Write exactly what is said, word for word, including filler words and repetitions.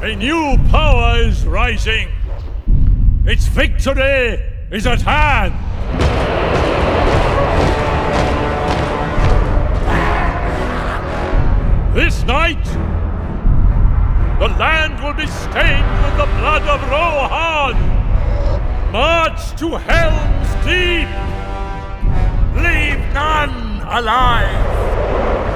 A new power is rising. Its victory is at hand. This night, the land will be stained with the blood of Rohan. March to Helm's Deep. Leave none alive.